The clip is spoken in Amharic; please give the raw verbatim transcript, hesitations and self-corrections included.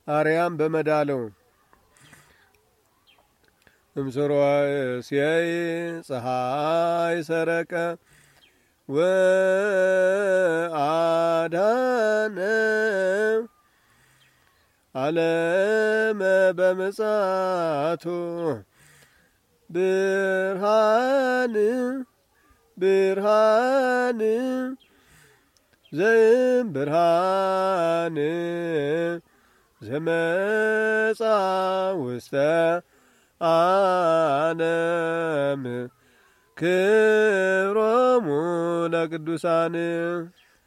አርያም በመዳለው እምስሮስየይ ፀሐይ ሰረቀ ወአዳነ ዓለመ በምጽአቱ ብርሃን ብርሃን ዘም ብርሃን ዘመጻ ውስተ ዓለም ክብሮሙ ለቅዱሳን